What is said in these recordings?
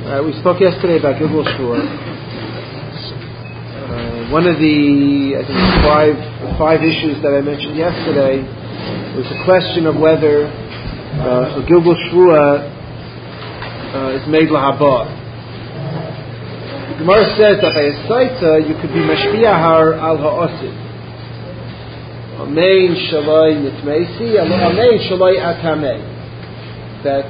We spoke yesterday about Gilgul Shvua. One of the, I think, five issues that I mentioned yesterday was the question of whether a Gilgul Shvua is made lahaba. The Gemara says that by a saita you could be mashpiyahar al ha'osid. Amein shalai nitmeisi, amein shalai atamei. That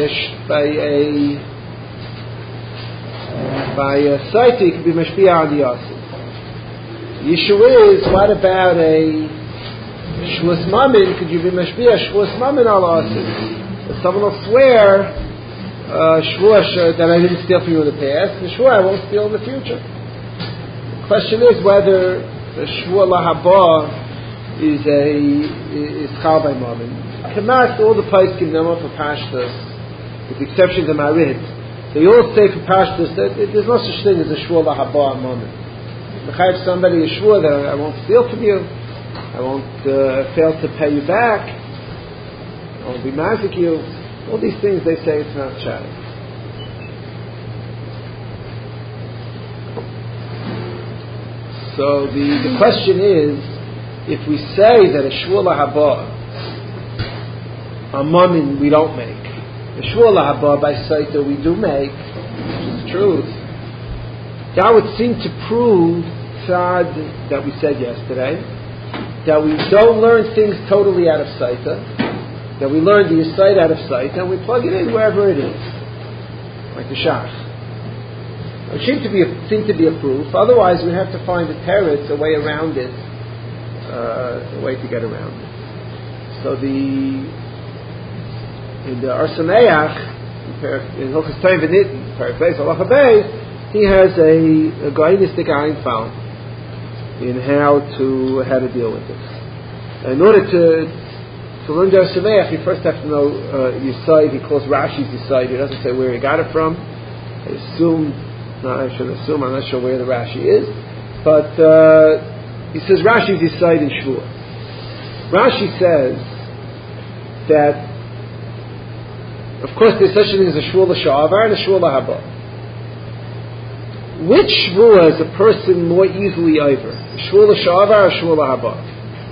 by a saita you could be mashpiyah on the osid. The issue is, what about a shvuas mamin? Could you be mashpiyah shvuas mamin al osid? If someone will swear shvuah that I didn't steal from you in the past, the shvuah I won't steal in the future. The question is whether the shvuah lahaba is chal by mamin. Kamas, all the pais give them up for pashtus, with the exception of Marid. They all say for pashtus that there's no such thing as a shvuah lahaba mamin. Mechayev somebody a shvuah that I won't steal from you, I won't fail to pay you back, I won't be mazik you. All these things they say it's not shad. So the question is, if we say that a shvuah lahaba, a mamin we don't make, a shvuah lahaba by saita we do make, which is the truth, that would seem to prove that we said yesterday, that we don't learn things totally out of saita, that we learn the aside out of sight and we plug it in wherever it is, like the shach. It seemed to be a proof. Otherwise, we have to find a teretz, a way around it, a way to get around it. So in the Arsameach, in Hilchos Tayim V'Nitin, paraphrase Halacha Beis, he has a Goynistic Ein found in how to deal with this. In order to learn the Arsameach, you first have to know Yisayid. He calls Rashi's Yisayid. He doesn't say where he got it from. I should assume, I'm not sure where the Rashi is. But he says Rashi's Yisayid in Shvuah. Rashi says that, of course, there's such a thing as a Shvuah l'sha'avar and a Shvuah l'haba. Which Shvuah is a person more easily over? Shvuah l'sha'avar or Shvuah l'haba?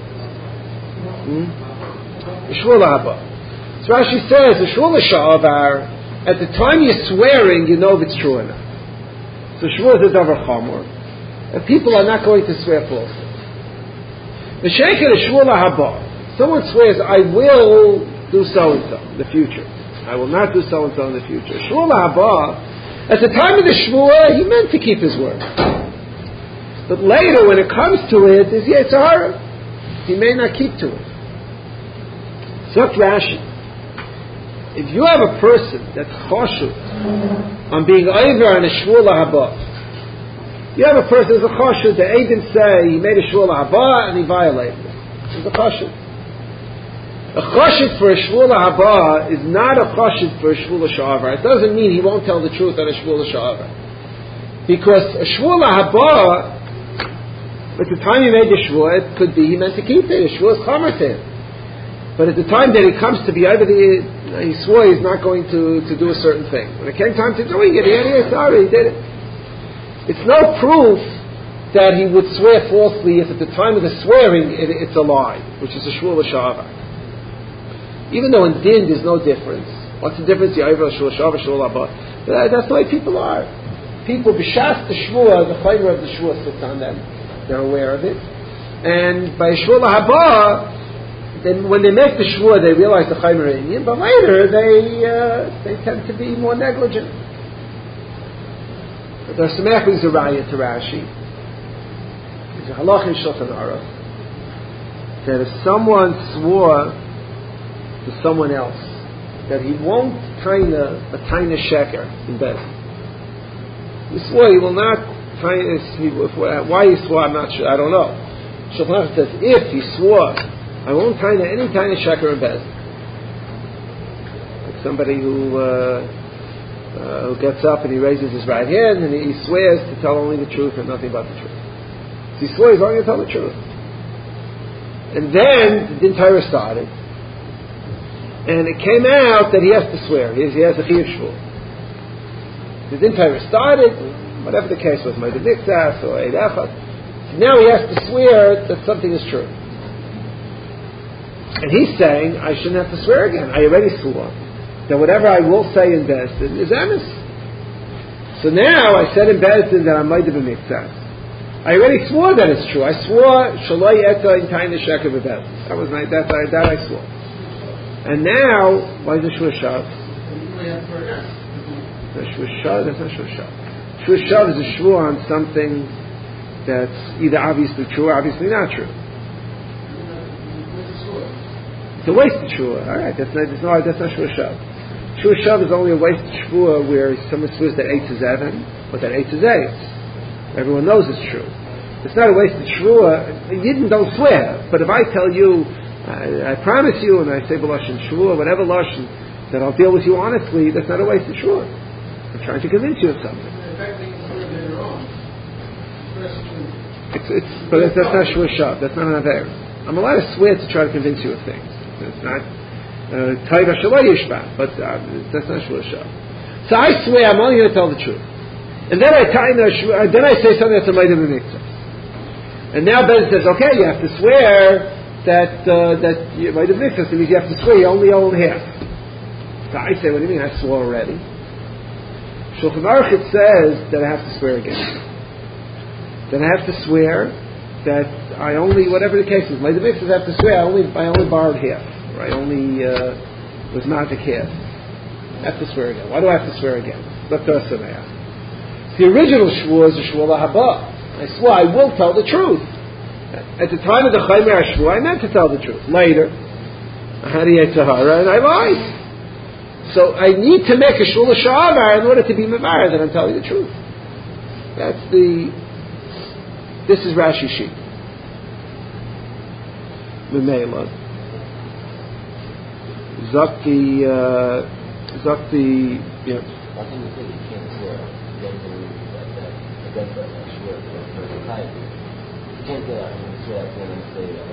Shvuah lahaba. So Rashi says, the shvuah l'sha'avar, at the time you're swearing, you know if it's true or not. So shvuah is a davar chamor, and people are not going to swear falsely. The sheikh of shvuah lahaba, someone swears, I will do so and so in the future. I will not do so and so in the future. Shvuah lahaba, at the time of the shvuah, he meant to keep his word. But later, when it comes to it, there's yetzer hara. He may not keep to it. So Rashi, if you have a person that's choshev on being over on a shvuah lahaba, you have a person who's a choshev, the Eidim say he made a shvuah lahaba and he violated it. He's a choshev. A choshev for a shvuah lahaba is not a choshev for a shvuah l'sha'avar. It doesn't mean he won't tell the truth on a shvuah l'sha'avar. Because a shvuah lahaba, at the time he made the shvuah, it could be he meant to keep it. A shvuah is chamer to him. But at the time that he comes to be over he swore he's not going to do a certain thing. When it came time to doing it, he did it. It's no proof that he would swear falsely if at the time of the swearing it's a lie, which is a shvuah l'sha'avar. Even though in din there's no difference. What's the difference? The shvuah l'sha'avar, shvuah l'haba. That's the way people are. People b'shas the shvuah, the chaymer of the shvuah sits on them. They're aware of it. And by shvuah l'haba, then when they make the shvuah, they realize the chaymer inyan, but later they tend to be more negligent. But the Arsameach is a raya to Rashi. It's a halach in Shulchan Aruch that if someone swore to someone else that he won't a taina sheker in bed, he swore he will not taina. Why he swore, I'm not sure. I don't know. Shulchan Aruch says if he swore, I won't taina any taina sheker in bed. Like somebody who gets up and he raises his right hand and he swears to tell only the truth and nothing but the truth. So he swears he's only going to tell the truth. And then the Din Torah started, and it came out that he has to swear. He has a chiyuv shvul. The Din Torah started, whatever the case was, Moed Miktas or Eid Echad. So now he has to swear that something is true. And he's saying, I shouldn't have to swear again. I already swore that whatever I will say in Beis Din is emes. So now I said in Beis Din that I'm Moed Miktas. I already swore that it's true. I swore Shaloi Eta in Taina Sheker Beis Din. That was my that I swore. And now, why is it Shua Shav? Shua Shav, that's not Shua Shav. Shua Shav is a shua on something that's either obviously true or obviously not true. It's a wasted shua. All right, that's not Shua Shav. Shua Shav is only a wasted shua where someone swears that 8 is Evan, but that 8 is 8. Everyone knows it's true. It's not a wasted shua. Yidden don't swear, but if I tell you, I promise you, and I say b'lashon shua, whatever lashon, that I'll deal with you honestly, that's not a wasted shua. I'm trying to convince you of something. But that's not shua shav. That's not an aver. I'm allowed to swear to try to convince you of things. It's not taiva shaloi yishba, but that's not shua shav. So I swear I'm only going to tell the truth, and then I say something that's a Moed Miktas. And now Ben says, okay, you have to swear that you Moed Miktas. It means you have to swear you only own half. So I say, what do you mean? I swore already. Shulchan Aruch it says that I have to swear again. Then I have to swear that I only, whatever the case is, Moed Miktas I have to swear I only borrowed half, or I only was magic half. I have to swear again. Why do I have to swear again? Let the Sameach. The original shvua is a shvua lahaba. I swore I will tell the truth. At the time of the Chaymer HaShvua, I meant to tell the truth. Later, I had a Yetzirah and I lied. So I need to make a shvua l'sha'avar in order to be mevar that I'm telling the truth. This is Rashi sheet. Memela. Zakti, yeah. I think you said you can't swear against a shvua for the time. You can't say I'm going to swear at the end of the day.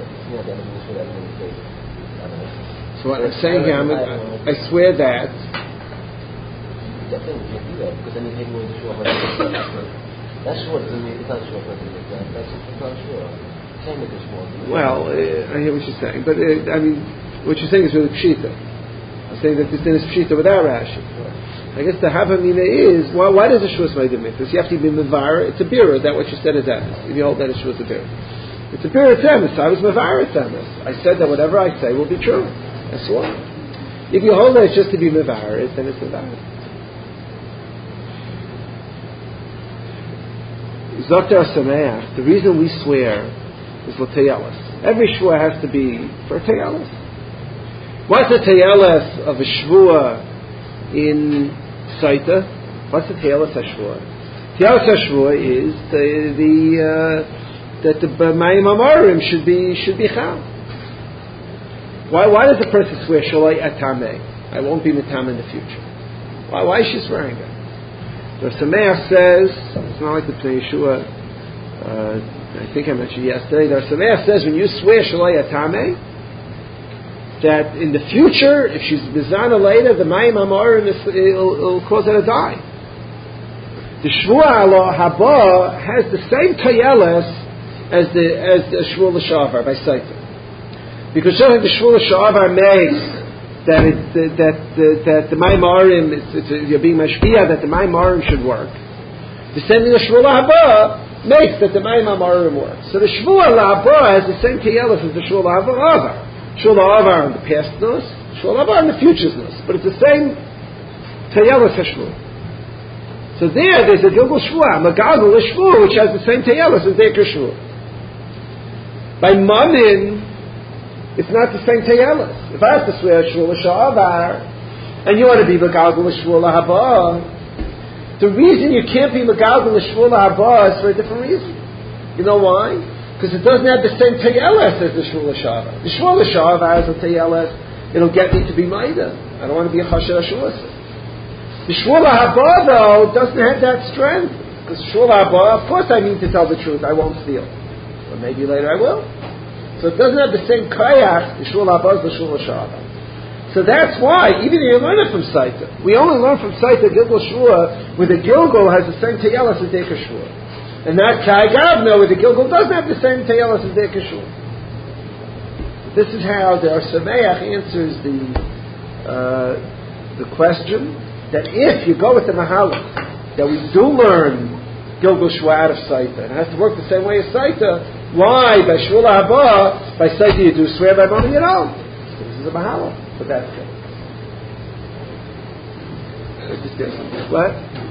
So what I'm saying here, I swear that. You can't do that because then you take away the shvua. That's shvua doesn't mean it's not shvua for the day. That's not shvua. You can't make a shvua. Well, I hear what you're saying, but what you're saying is really pshita. I'm saying that this thing is pshita without Rashi. I guess the Havamina is, why does a shvus Moed Miktas? You have to be mevar. It's a birah. That what you said is emes. If you hold that a shvus a birah. It's a birah, it's emes. I was mevar, it's emes. I said that whatever I say will be true. I swore. If you hold that it's just to be mevar, then it's mevar. Zoter Sameach, the reason we swear is l'teyeles. Every shvua has to be for a teyeles. What's the teyeles of a shvua in Saita? What's the teyeles HaShvua? Teyeles HaShvua is that the B'mayim Amorim should be chal. Why does a person swear Shaloi Etameh? I won't be Metam in the future. Why is she swearing it? The Sameach says, it's not like the Pnei Yeshua, I think I mentioned yesterday, the Sameach says when you swear Shaloi Etameh, that in the future, if she's Bizana later, the Mayim Amorim will cause her to die. The Shvua Allah Haba has the same Tayeles as the Shvua L'Shavar by Saita. Because just like the Shvua L'Shavar makes that the Mayim Amorim, you're being mashpia, that the Mayim Amorim should work. The same thing the Shvua Haba makes that the Mayim Amorim works. So the Shvua Haba has the same Tayeles as the Shvua Haba. Shvua Avar in the past nus, Shvua Avar in the future's nus, but it's the same Tayeles HaShvua. So there's a Gilgul Shvua, Magadol Shvua, which has the same Tayeles as Deker Shvua. By Mamin, it's not the same Tayeles. If I have to swear Shvua L'Sha'avar, and you want to be Magadol Shvua L'Haba, the reason you can't be Magadol Shvua L'Haba is for a different reason. You know why? Because it doesn't have the same teyeles as the shvua l'shavar. The shvua l'shavar has a teyeles. It'll get me to be maida. I don't want to be a chasher hashulasa. The shvua l'haba though doesn't have that strength. Because shvua l'haba, of course, I mean to tell the truth. I won't steal, or maybe later I will. So it doesn't have the same kayach. The shvua l'haba is the shvua l'shavar. So that's why, even if you learn it from Saita, we only learn from Saita Gilgal Shvua, where the Gilgal has the same Teyelas as Deika Shvua. And that Kai Gavna, where the Gilgal doesn't have the same Teyelas as Deika Shvua. This is how the Or Sameach answers the question that if you go with the Mahalach, that we do learn Gilgal Shvua out of Saita, and it has to work the same way as Saita, why, by Shvula Haba, by Saita you do swear, by Mona you don't? This is a Mahalach. But that's it. What?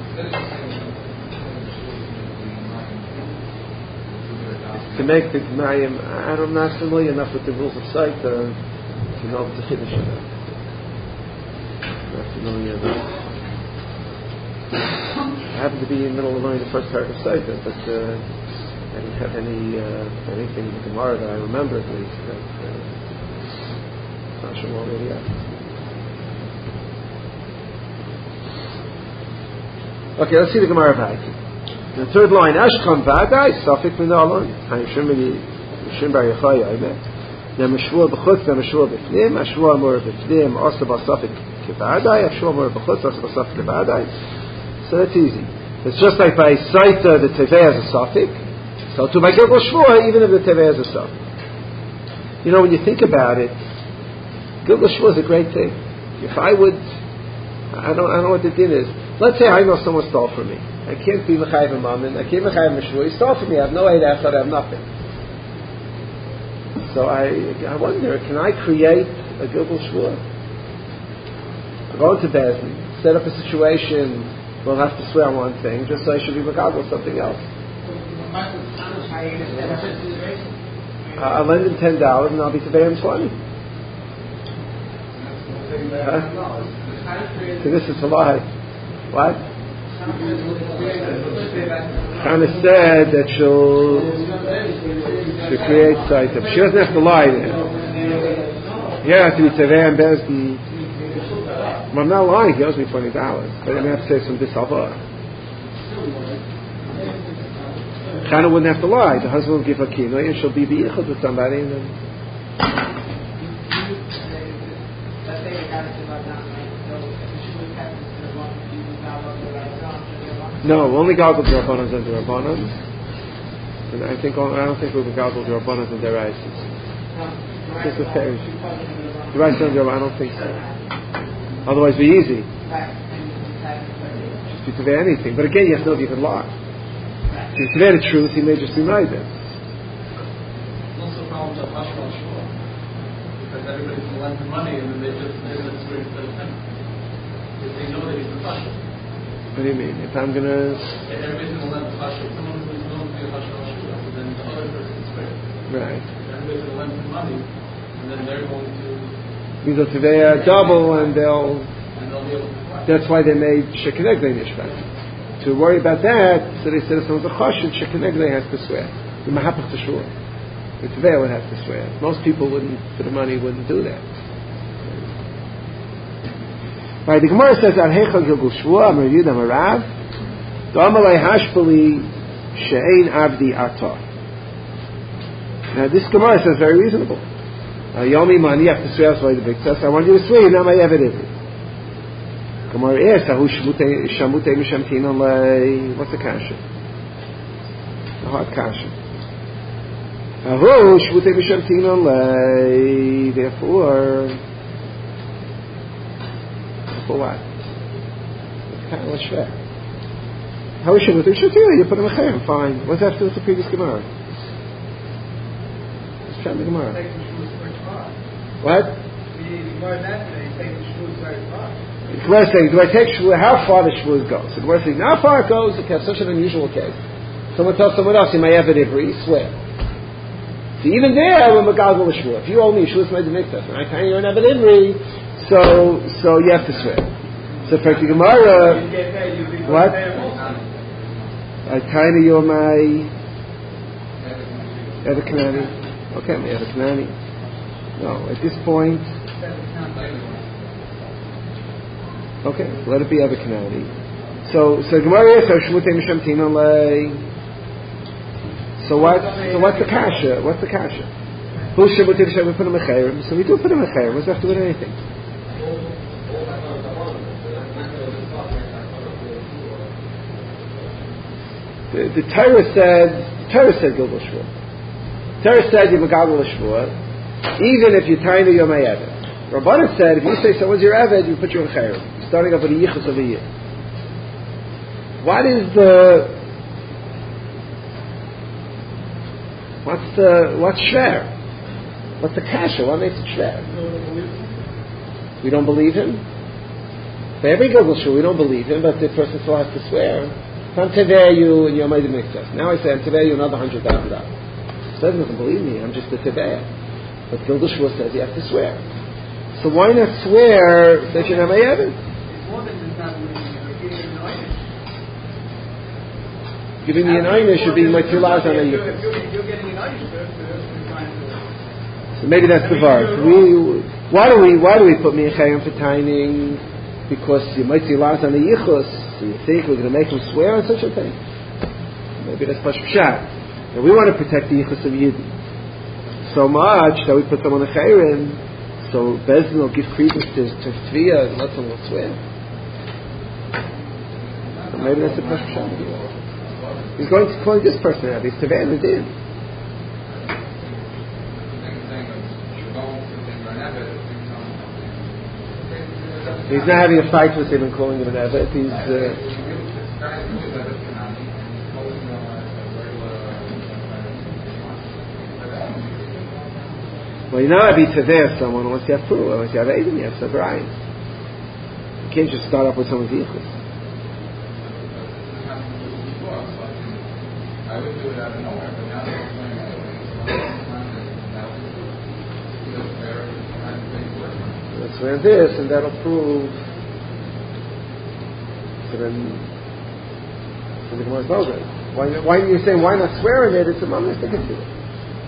To make the Mayim, I'm not familiar enough with the rules of sight to know the Chiddush of that. Not familiar enough. I happen to be in the middle of learning the first part of sight, but I didn't have anything in the Gemara that I remember at least. Already up. Okay, let's see the Gemara back. The third line, Ashkam Vadai, Safik Minalon, Shim Bar Yechaya, I met. Namashua B'chutz, Namashua B'fnim, Ashua Amor B'fnim, Osaba Safik Kivadai, Ashua Amor B'chutz, Osaba Safik Kivadai. So that's easy. It's just like by Saita, the Tevei has a Safik. So to by Gilgal Shvua, even if the Tevei has a Safik. You know, when you think about it, Gilgal Shvua is a great thing. If I would, I don't know what the din is. Let's say I know someone stole from me. I can't be Mechayiv Mammon. I can't Mechayiv Meshvua. He stole from me. I have no idea. I thought I have nothing. So I wonder, can I create a Gilgal Shvua? I go into Bezdin, set up a situation. We'll have to swear on one thing, just so I should be Mechayiv with something else. I'll lend him $10 and I'll be Tevei him 20. So this is a lie. What? Chana said that she'll create Saita. She doesn't have to lie there. Yeah, have to be Tevei and Bezdin. Well, I'm not lying. He owes me $20, but I'm going to have to say some disavah. Chana wouldn't have to lie. The husband will give a kino and she'll be beichud with somebody and then. No, only Galgal D'Rabbanan and D'Rabbanan. And I don't think we would Galgal D'Rabbanan and D'Raisis. Just the parish. D'Raisis and D'Rabbanan, I don't think so. Otherwise, it'd be easy. Just be Tevei anything. But again, you have to know if you can lie. If you Tevei the truth, he may just be neither. Also, problems of Hashmal Shua. Because everybody can lend the money and then they just swear to him. If they know that he's the Pasha. What do you mean? If I'm going to... Everybody's going to lend the Pasha. Someone who is known to be a Hashmal Shua, so then the other person swears. Right. Everybody's going to lend the money, and then they're going to... Either Tevei double and they'll... And they'll be able to... That's why they made Shekinegdei Nishvat. To worry about that, so they said if someone's a Choshen, Shekinegdei has to swear. The Mahapach Teshua. The Tevei would have to swear. Most people wouldn't, for the money, wouldn't do that. Right, the Gemara says, Al-Heichal Gilgal Shvua, Amar Yud Amar Rav, D'Amalei Hashpali She'ein Avdi Atah. Now this Gemara says very reasonable. Yomi Mani, you have to swear outside the big test. I want you to swear, you're not my Eved Ivri. Gemara asks, Ahu Shamutei Mishamtin Alei, what's the kasha? The hard kasha. Ahu Shamutei Mishamtin Alei, therefore, for what? It's kind of shver. How is she with the Shatir? You put him a chayim, fine. What's that have to do with the previous Gemara? Let's try the Gemara. What? The Gemara saying, do I take shvur? How far the shvur goes? So the Gemara saying, how far it goes, it has such an unusual case. Someone tells someone else, you may have it Ivri, swear. So even there, we're Megalgal shvur. If you owe me, shvur's made the mikvah, and I tell you, you're an Eved Ivri, so you have to swear. So for the Gemara, what? I tiny you're my Eved Kanani. Okay, my Eved Kanani. No, at this point, okay, let it be Eved Kanani. So Gemara is Shmutei Mishamtin Alei. So what's the kasha? What's the kasha? Who Shmutei Mishamtin? We put him a chayrim. So we do put him a chayrim. What's that have to do with anything? The Torah said Gilgal Shvua. Torah said you're Megadol Shvua, even if you're tiny, you're my Eved. Rabbanan said if you say someone's your Eved, you put you in Chayrim, starting up with a Yichus of a year. What's shver? What's the kasha? What makes it shver? We don't believe him. For every Gilgal Shvua, we don't believe him, but the person still has to swear. I'm Teveyu and you're my Miktas. Now I say I'm Teveyu another $100,000. He doesn't believe me. I'm just a Teveyu. But Gilgal Shvua says you have to swear. So why not swear that you're not my Evan? It's more than just not believing you. You're giving an Einish. Giving me an Einish should be my Tilaz on a You're getting an Einish for trying to. So maybe that's the verse. Why do we put me in Chayim for timing? Because you might see Laz on the Yichus, so you think we're going to make him swear on such a thing. Maybe that's Pashut Pshat. And we want to protect the Yichus of Yidden so much that we put them on the Chayrim, so Bezdin will give credence to Tviyah and let someone swear. So maybe that's the Pashut Pshat. He's going to call this person out. He's Teveh and Din. He's not having a fight with him and calling him an Eved. Well, you know, I'd be Teveh someone once you have Puru, once you have Edom, you have Sabrayim. You can't just start up with someone's Yichus. I would do it out of nowhere, but now they're playing let's swear this, and that'll prove. So then the Gemara's bogus. Why do you say why not swear in it? It's a mamnus to do it.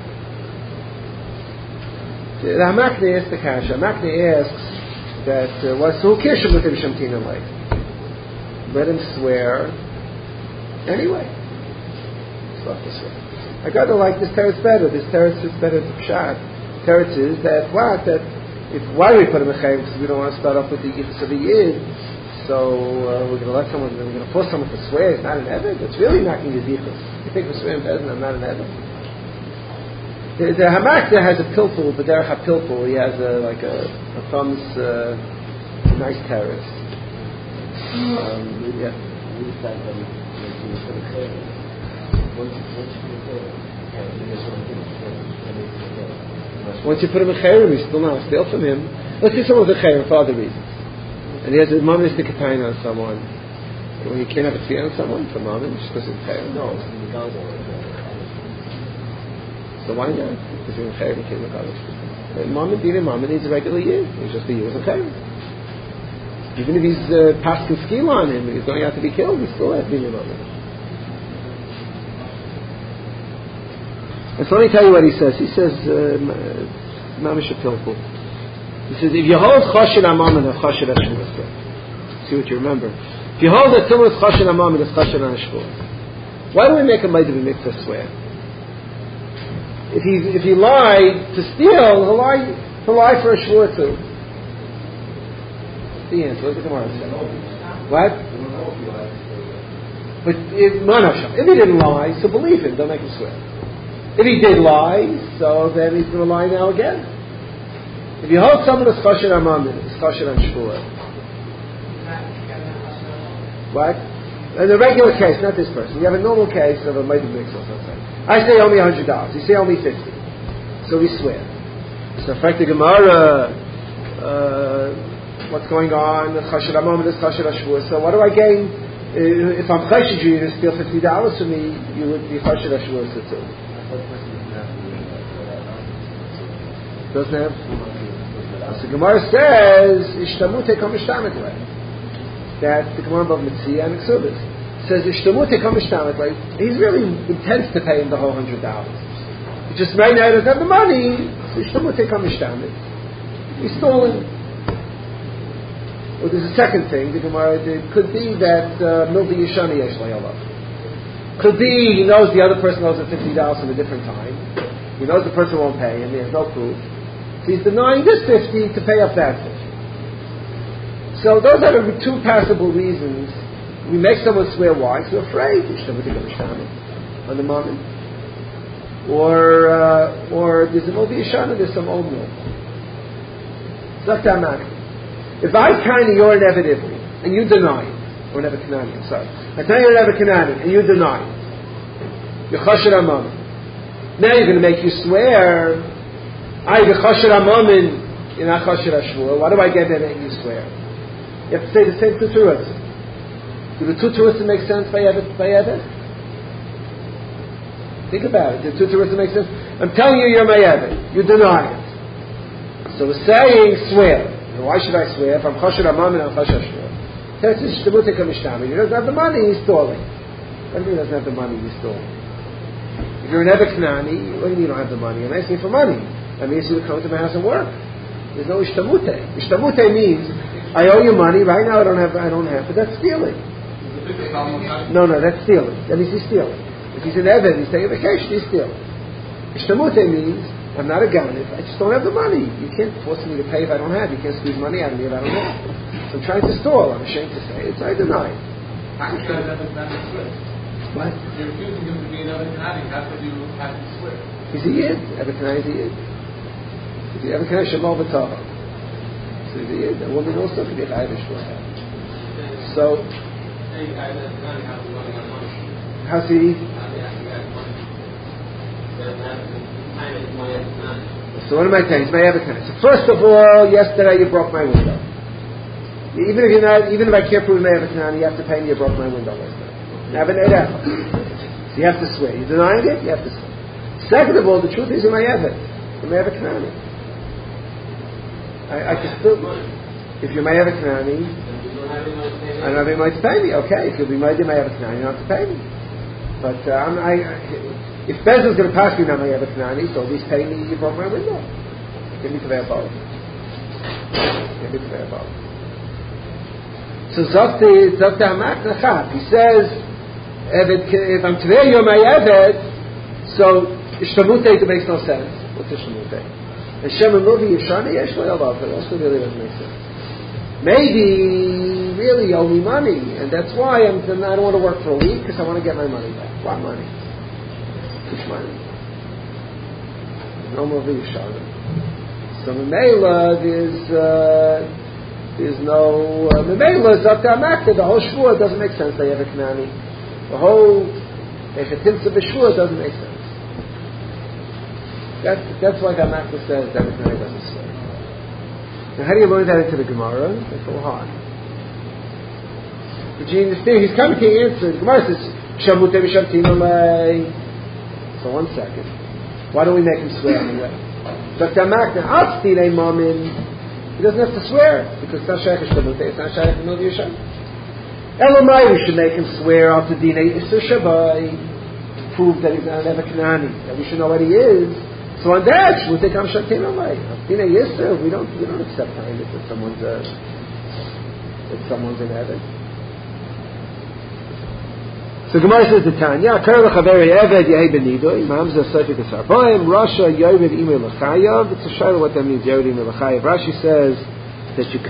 The Hamakne asks the Kasha. Hamakne asks that what's who kishim with him shamtina like? Let him swear anyway. Stop to swear. I gotta like this teretz better. This teretz is better to pshat. Teretz is that why do we put him in Chayim? Because we don't want to start off with the Yichus of the Yid. So we're going to force someone to swear he's not an Eved. It's really knocking his Yichus. You think we're swearing better than I'm not an Eved? The Hamak there has a pilpul, but there a pilpul. He has a thumb's nice terrace. Yeah. Once you put him in Chayrim, he's still not steal from him. Let's say someone's a Chayrim for other reasons. And he has a mammon to Katayna on someone. Well, you can't have a fear on someone for mammon just because it's Chayrim. No. So why not? Because you're in Chayrim, you can't look out. Mammon needs a regular year. He's just a year in Chayrim. Even if he's passing skill on him and he's going out to be killed, he still has to be in mammon. And so let me tell you what he says. He says, Mamish Pilpul. He says, if you hold Choshen Amam and Choshen Hashvua, see what you remember. If you hold that someone is Choshen Amam and Choshen Hashvua, why do we make a Maid of a Mikvah swear? If he lied to steal, he'll lie for a Shvua too. That's the answer. Look at the Gemara. What? But if he didn't lie, so believe him. Don't make him swear. If he did lie, so then he's going to lie now again. If you hold someone as Choshen Amam, it's Choshen Hashvua. What? In a regular case, not this person. You have a normal case of a Maid of Mikvah, let's say. I say only $100. You say only $50. So we swear. So in fact, the Gemara, what's going on? Choshen Amam is Choshen Hashvua. So what do I gain? If I'm choshed you to steal $50 from me, you would be Choshen Hashvua too. Doesn't have. So Gemara says Ishtamute Kam Ishtamet way. That the Gemara above Mitzvah and Exodus says Ishtamute Kam Ishtamet way. He's really intends to pay him the whole $100. He just right now doesn't have the money. So Ishtamute Kam Ishtamet. He's stolen. Well, there's a second thing. The Gemara it could be that Mildi Yishani Yesh Layala. Could be he knows the other person owes him $50 from a different time. He knows the person won't pay him. He has no proof. So he's denying this 50 to pay up that 50. So those are the two passable reasons We make someone swear. Why? Because we're afraid. On the moment. Or there's an old Yeshana, there's some old milk. If I tell you you're an Eved Ivri, and you deny it, or an Eved Kanani, I'm sorry. I tell you you're an Eved Kanani, and you deny it. You're Chosher Amamin. Now you're going to make you swear, you're Chosher Amamin, you're not Chosher Ashvur. Why do I get that and you swear? You have to say the same two truths. Do the two truths make sense by Eved? Think about it. Do the two truths make sense? I'm telling you you're my Eved. You deny it. So we're saying swear. Why should I swear? If I'm Chosher Amamin, I'm Chosher Ashvur. He doesn't have the money, he's stalling. What do you mean he doesn't have the money, he's stalling? If you're an Eved Kanani, what do you mean you don't have the money? I'm asking for money. I'm asking you to come to my house and work. There's no ishtamute. Ishtamute means, I owe you money, right now I don't have, but that's stealing. No, that's stealing. That means he's stealing. If he's an Eved, he's taking a vacation, he's stealing. Ishtamute means, I'm not a ganif, I just don't have the money. You can't force me to pay if I don't have. You can't squeeze money out of me if I don't have. So I'm trying to stall. I'm ashamed to say it, so I deny it. How can you have a swear? What? You're accusing him of being Eved Kanani. How could you have him swear? He's a Yid. Eved Kanani is a Yid. He's a Eved Kanani Shemal B'Tava. So he's a Yid. A woman also could be a Chayiv Shvur. So, how's he? So what am I saying? It's my Eved Kanani. So first of all, yesterday you broke my window. Even if I can't prove my Eved Kanani, you have to pay me. You broke my window last night. So you have to swear. You're denying it. You have to swear. Second of all, the truth is you're my Eved. You're my Eved Kanani. I can still. If you're my Eved Kanani, I don't have any money to pay me. Okay, if you'll be my Eved Kanani, you don't have to pay me. But if Bezos is going to pass me now my Eved Kanani, so at least pay me. You broke my window. Give me to their boat. So Zokta Hamak Nachat. He says, if I'm today, you're my Eved. So Ishtamute makes no sense. What's Ishtamute? And Shem and Luvi Yeshani Yeshua Yalav. It also really doesn't make sense. Maybe really you owe me money, and that's why I don't want to work for a week because I want to get my money back. What money? Which money? No more Yeshana. So Memela there's no Memela Zakta Makta. The whole Shvur doesn't make sense. They have a Kanani. The whole Echetimsa B'Shvur doesn't make sense. That's why the Makta says that Kanani doesn't swear. Now, how do you learn that into the Gemara? It's a little hard. But you understand, he's coming to answer. The Gemara says, Shamute B'Shamtino Lei. So 1 second. Why don't we make him swear anyway? Zakta Makta Atzti Mamin. He doesn't have to swear because it's not shaykh Shamute. It's not shaykh Mil Yisham. Elamai, we should make him swear after Dinei Isur Shabai to prove that he's not an Eved Kanani, that we should know what he is. So on that, we'll take Amshatin Alay. Dinei Isur, we don't accept time that someone's an Eved. So Gemara says the Tanya, Kar L'Chaveri Eved Yehei Benido, Imam Zeh Sofik Esarboim, Rasha Yovid Imei L'Chayav. It's a shayla what that means, Yovid Imei L'Chayav. Rashi says that you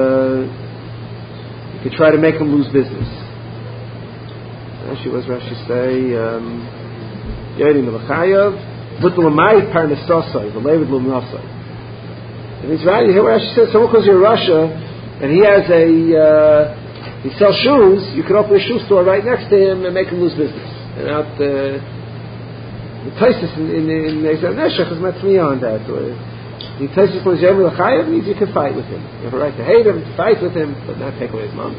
could try to make him lose business. Rashi, what does Rashi say? Yovid Imei L'Chayav, V'T'Lamai Parnasosai, V'Levid L'Mnasai. It means, right, you hear what Rashi says? Someone goes to Russia, and he has he sells shoes, you could open a shoe store right next to him and make him lose business. And out the places in Ezer Neshach is Matzmiya on that. The places for Yom L'Chayav means you can fight with him. You have a right to hate him, to fight with him, but not take away his money.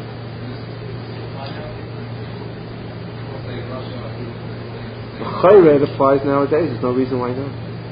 Chayre, it applies nowadays. There's no reason why not.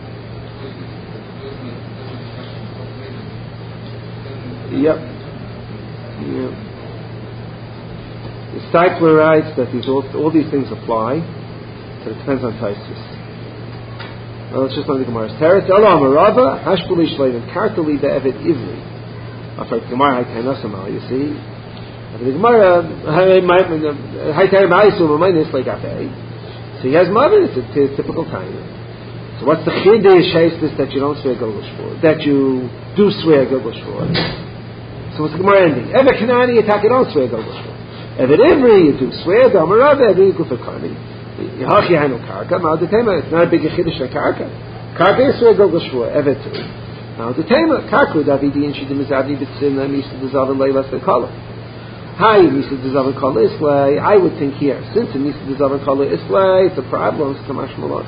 Yep. The Steitler writes that all these things apply, but it depends on Taisus. Well, let's just learn the Gemara's teretz. Elo Amarava Hashpuli Shleidim Kartali Be'Eved Ivri. After the Gemara Haitanasamal, you see. After the Gemara Haitanasamal Ma'Mainis like Afei. So he has Mavin. It's a typical time. So what's the Chiddush Haistis that you don't swear Gilgush for? That you do swear Gilgush for? So what's the Gemara ending? Eved Kanani, you don't swear Gilgush for. Evet Ivri, you do swear, Damarav, Ivri, you go for Karni. Yahachi Hanu Karka, Ma'adetema, it's not a big Yechidish like Karka. Karka is swear, go Shvua, Evet too. Ma'adetema, Karku, Davidi, and Shidim is Avdi, Bitsina, Misa, Dezava, Leilas, the Kala. Hi, Misa, Dezava, Kala, Islay. I would think here, since the Misa, Dezava, Kala, Islay, it's a problem, it's Kamash Malad.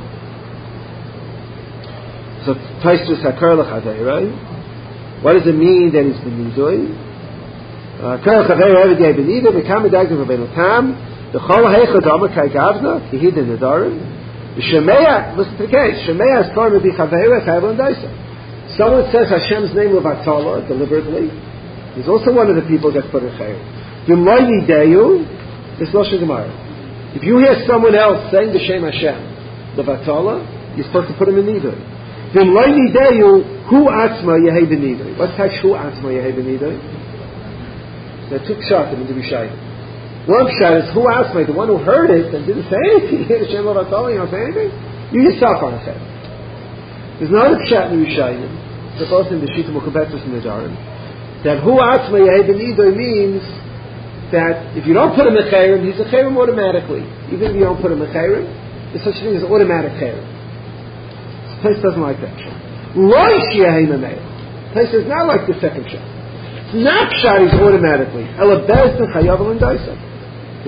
So, Taistus HaKar L'Chaveiroi. What does it mean that he's been Nidoi? Kar L'Chaveiroi, every day been Nidoi, the Kamadagim of Benotam, the Chol Heichad Amar Kai Gavna, Kihid in the Darim, the Shemeya, listen to the case, Shemeya is Kar Mebi Chaveiroi, Chayv and Daisa. Someone says Hashem's name of Atala deliberately, he's also one of the people that put in Chayv. V'mloi Nideyu, this is Lashon Gemara. If you hear someone else saying the Shem Hashem, Levatala, you're supposed to put him in Nidoi. V'mloi Nideyu, Hu Atzma Yehei B'Nidoi. What's that Hu Atzma Yehei B'Nidoi? There are two pshatim in the Rishayim. One pshat is Hu Atzma, the one who heard it and didn't say anything. You hear the Shem Levatala, you don't say anything? You yourself aren't saying. There's another pshat in the Rishayim, supposed in the Shita Muchabetus in the Darim, that Hu Atzma Yehei B'Nidoi means that if you don't put him in Chayrim, he's a Chayrim automatically. Even if you don't put him in Chayrim, there's such a thing as automatic Chayrim. This place doesn't like that shot. Loi Shiyahei Mamei. This place is not like the second shot. It's not shot, he's automatically. Ela Bezdin Chayav and Daisa. The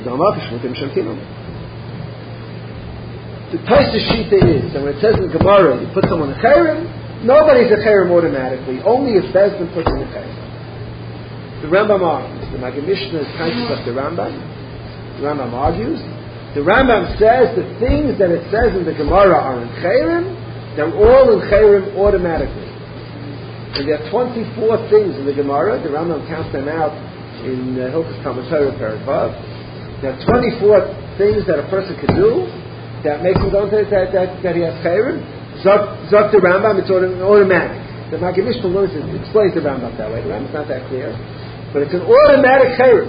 Taisa Shita is that when it says in Gemara, you put someone in Chayrim, nobody's a Chayrim automatically. Only if Bezdin puts him in Chayrim. The Rambam argues. The Maggid Mishnah is kind of the Rambam. The Rambam argues. The Rambam says the things that it says in the Gemara are in Chayrim, they're all in Chayrim automatically. And there are 24 things in the Gemara. The Rambam counts them out in Hilchos Talmud Torah Perek Vav. There are 24 things that a person can do that makes him go that he has Chayrim. Zok the Rambam, it's automatic. The Maggid Mishnah explains the Rambam that way. The Rambam's not that clear. But it's an automatic chayrim.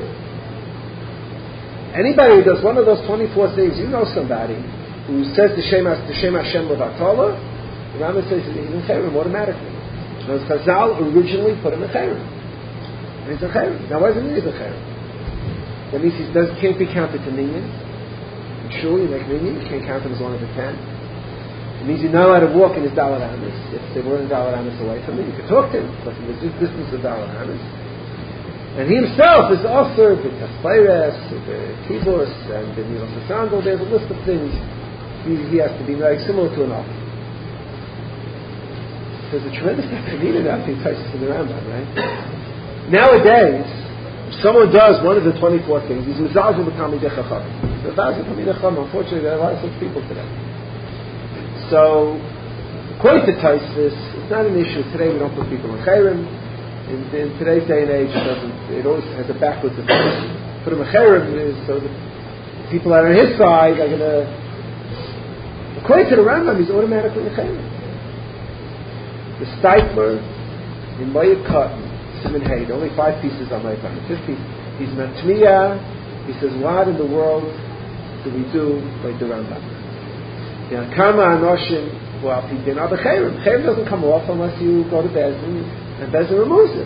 Anybody who does one of those 24 things, you know somebody who says the Shem Hashem Levatala, the Rambam says he's in chayrim automatically. Because Chazal originally put him in chayrim. And he's in chayrim. Now why does it mean he's in chayrim? That means he can't be counted to minyan. Sure, you make minyan, you can't count him as long as you can. It means you're not allowed to walk in his Dalet Amis. If they weren't Dalet Amis away from him, you could talk to him, but in the distance of Dalet Amis. And he himself is also the Kaspairas, the Kibos, and the Nilos Sandal. There's a list of things he has to be very similar to an officer. There's a tremendous need out in places in the Rambam, right? Nowadays, if someone does one of the 24 things, he's Mizazim B'Tamidei Chacham. Unfortunately, there are a lot of such people today. So, according to Taisus, it's not an issue. Today we don't put people in Chayrim. In today's day and age, it always has a backwards effect. Put him a Chayrim is so the people that are on his side are going to. According to the Rambam, he's automatically a Chayrim. The Steipler in Mayat Cotton, Simon Hay, only 5 pieces on Mayat Cotton. 5th piece, he's Matmiya. He says, what in the world do we do like the Rambam? Kama Anoshim, well, he's been other Chayrim. Chayrim doesn't come off unless you go to Bezdin. And Bezdin removes it.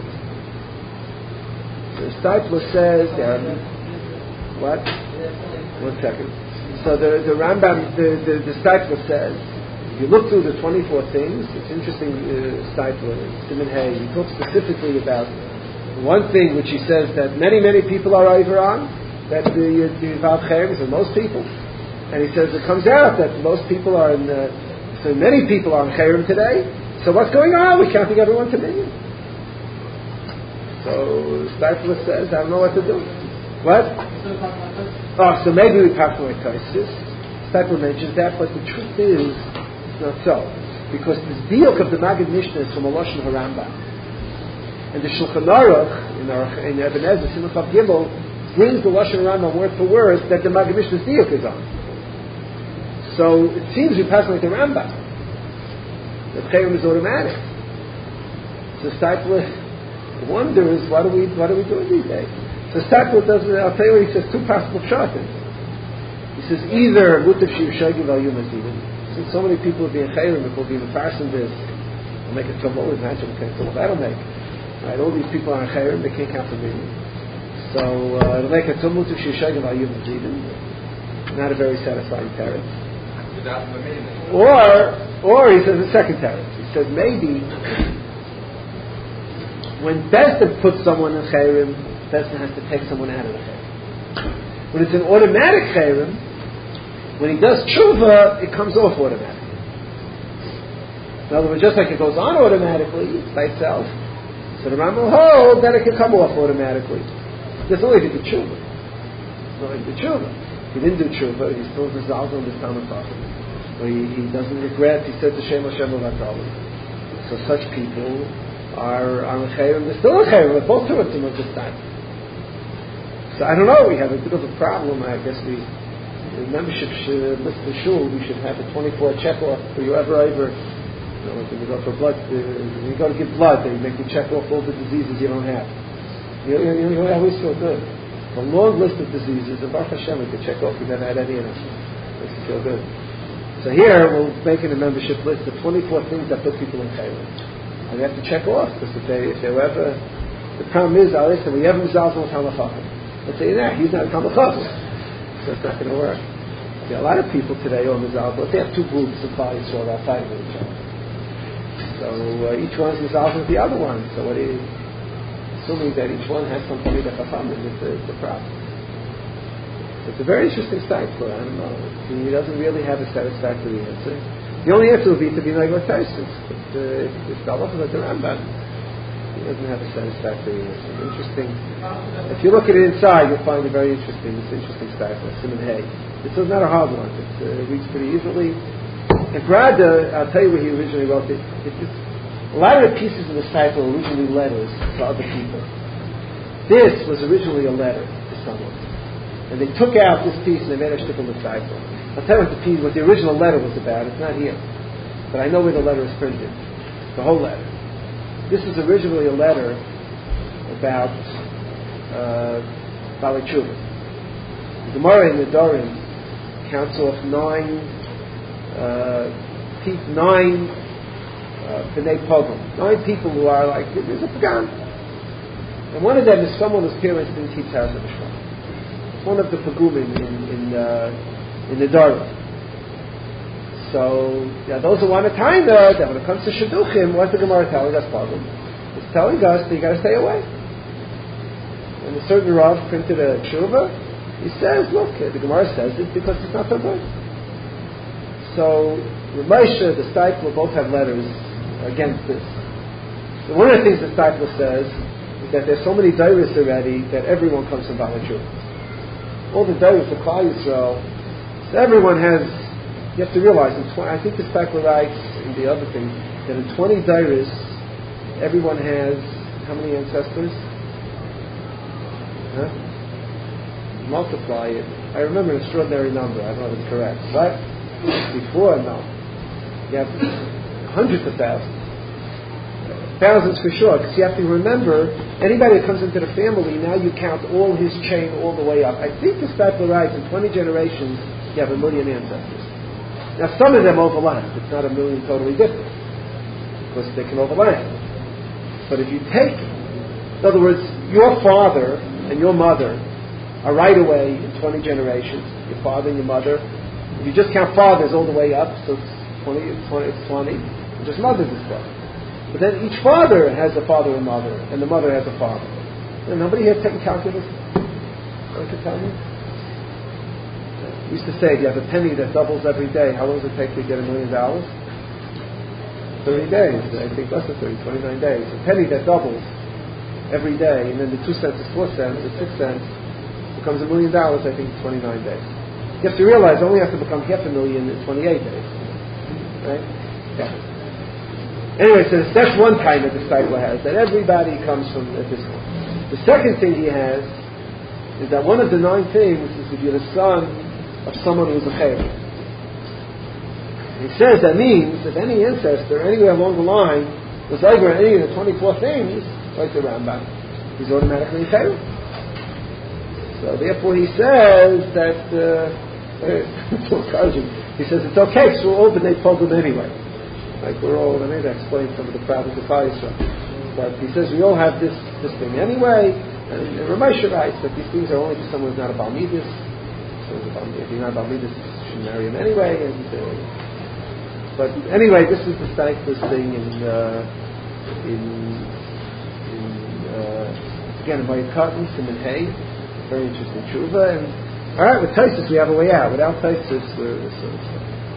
The Steipler says, what? 1 second. So the Rambam, the Steipler says, if you look through the 24 things, it's interesting, Steipler, Simon Hay, he talks specifically about one thing which he says that many people are over on, that the Vav Chayrim, and most people. And he says it comes out that most people are in so many people are in Chayrim today. So what's going on? We're counting everyone to million. So Steipler says, I don't know what to do. What? Oh, so maybe we pass like Taisus. Steipler mentions that, but the truth is, it's not so. Because this diuk of the Maggid Mishnah is from a Lashon HaRambam. And the Shulchan Aruch, in Eben Ezra, Simon Chav Gimel, brings the Lashon HaRambam word for word that the Maggid Mishnah's diuk is on. So it seems we pass like the Rambam. The Chayrim is automatic. So Steipler wonders, what are we doing these days? So Steipler does, I'll tell you what he says, 2 possible shortens. He says either Mutav Shir Shagil Al Yom Azivim. Since so many people will be in Chayrim, it will be in the Parson this, will make it trouble, imagine what kind of trouble that'll make. Right, all these people are in Chayrim, they can't count the million. So it'll make a tumult to shishagim al yom jidin. Not a very satisfying teretz. Or he says the second teretz. He says maybe when Besdin puts someone in chayrim, Besdin has to take someone out of the chayrim. When it's an automatic chayrim, when he does tshuva, it comes off automatically. In other words, just like it goes on automatically by itself, so the Rambam holds that it can come off automatically. There's only the tshuva. Only the tshuva. He didn't do tshuva, he's still resolved on this Talmud Chacham. He doesn't regret, he said to Shem Hashem Avatalim. So such people are on the chayrim, they're still on the chayrim, they're both to it at this time. So I don't know, we have a bit of a problem. I guess the membership list for shul, we should have a 24 check off for you ever. When you go for blood, when you go to give blood, they make you check off all the diseases you don't have. You always feel good. A long list of diseases, and Baruch Hashem, we can check off. You never had any of them. Makes you feel good. So here, we're making a membership list of 24 things that put people in chayrim. And we have to check off, because if they were ever... The problem is, listen, we ever resolve on Talmud Chacham. Let's say, he's not a Talmud Chacham. So it's not going to work. A lot of people today are Mizal, but they have two groups of bodies who are outside of each other. So each one is Mizal with the other one. So what is assuming that each one has some Talmid Chacham, it's a problem. It's a very interesting cycle. I don't know. He doesn't really have a satisfactory answer. The only answer would be to be like Tyson. It's the halacha of the Rambam. He doesn't have a satisfactory answer. Interesting. If you look at it inside, you'll find it very interesting. It's an interesting cycle. Simon Hay. It's not a hard one. It reads pretty easily. And Brada, I'll tell you where he originally wrote it. A lot of the pieces of the cycle were originally letters to other people. This was originally a letter to someone. And they took out this piece and they made a shtickle disciple. I'll tell you what the original letter was about. It's not here. But I know where the letter is printed. The whole letter. This is originally a letter about Baalei Tshuva. The Gemara in the Dorim counts off nine B'nai Pogrom. 9 people who are like, there's a pagan. And one of them is someone whose parents didn't keep Taz and Mishra. One of the Pagumim in the Dara. So, those who want to time that when it comes to Shidduchim, what's the Gemara telling us, Pagum? It's telling us that you got to stay away. When a certain Rav printed a tshuva, he says, look, the Gemara says it because it's not so good. So, the Moshe, the Steipler, both have letters against this. So one of the things the Steipler says is that there's so many dairis already that everyone comes from Baalei Tshuva. All the dairis of Klal Yisrael, so everyone has, you have to realize, I think the Steipler writes in the other thing, that in 20 dairis, everyone has, how many ancestors? Multiply it. I remember an extraordinary number, I don't know if it's correct. But before, no. You have hundreds of thousands. Thousands for sure, because you have to remember, anybody that comes into the family, now you count all his chain all the way up. I think the Steipler writes, in 20 generations, you have 1 million ancestors. Now some of them overlap. It's not 1 million totally different, because they can overlap. But if you take, in other words, your father and your mother are right away in 20 generations, your father and your mother. If you just count fathers all the way up, so it's 20, and just mothers is 12. But then each father has a father and mother, and the mother has a father. And nobody here taking calculus? I can tell you. We used to say, if you have a penny that doubles every day, how long does it take to get $1 million? 30 days. I think less than 30, 29 days. A penny that doubles every day, and then the 2 cents is 4 cents, the 6 cents becomes $1 million, I think, in 29 days. You have to realize it only has to become $500,000 in 28 days. Right? Yeah. Anyway, so that's one kind that the Steipler has, that everybody comes from at this point. The second thing he has is that one of the 9 things is if you're the son of someone who's a chayv. He says that means if any ancestor anywhere along the line was over any of the 24 things, like the Rambam, he's automatically a chayv. So therefore he says that he says it's okay because we're all b'nei pogrom anyway. Like we're all, I may explain some of the problems of Klal Yisrael. But he says we all have this thing anyway, And Ramesha writes that these things are only for someone who's not a Balmidus. If you're not a Balmidus, you shouldn't marry him anyway. But anyway, this is the Steichler's thing again, in Vayikatan, Simon Hay. Very interesting tshuva. And all right, with Taisus we have a way out. Without Taisus, we're